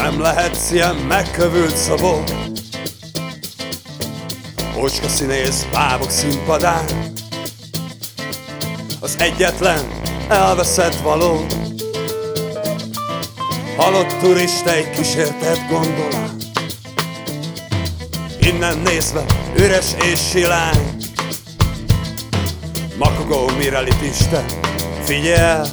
Nem lehetsz ilyen megkövült szabó, ócska színész bábok színpadán, az egyetlen elveszett való, halott turista egy kísértett gondolán. Innen nézve üres és silány, makogó mirelit figyel,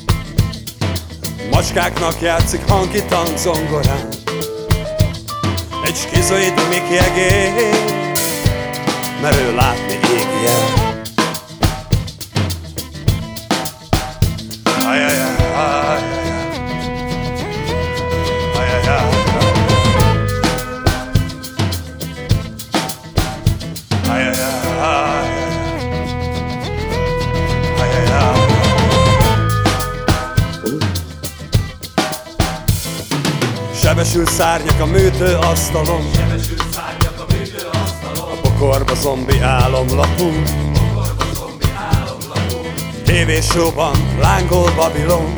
macskáknak játszik hangitang zongorán. Egy skizoid Miki egész, mert ő látni égi el. Sebesült szárnyak a műtőasztalon, a pokorba zombi álomlapunk, tévésóban lángol Babilon,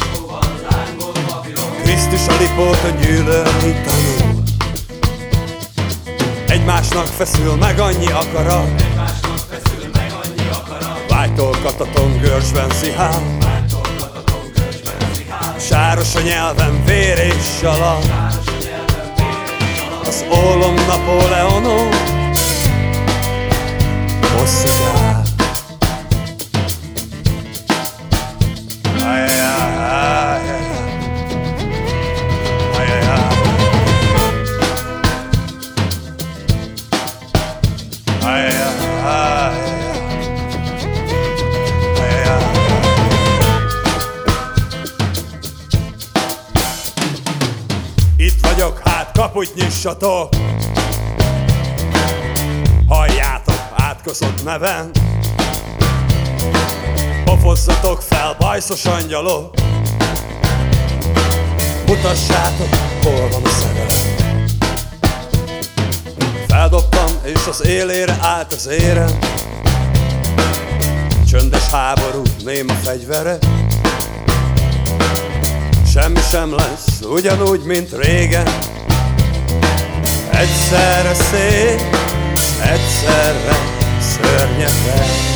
Krisztus a lipót nyűlölni tanul. Egymásnak feszül meg annyi akarat, vágytól kataton görcsben szihál, sáros a nyelven vér és salat, az ólom Napóleonon hosszú jár. Itt vagyok, hát kaput nyissatok, halljátok átkozott neven, pofozzatok fel, bajszos angyalok, mutassátok, hol van a szerelem. Feldobtam, és az élére állt az érem, csöndes háború, néma fegyvere. Semmi sem lesz ugyanúgy, mint régen. Egyszerre szép, egyszerre szörnyeteg.